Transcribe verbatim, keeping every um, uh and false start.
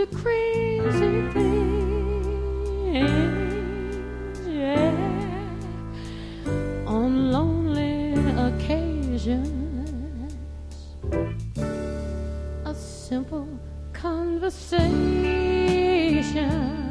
do crazy things, yeah, on lonely occasions. A simple conversation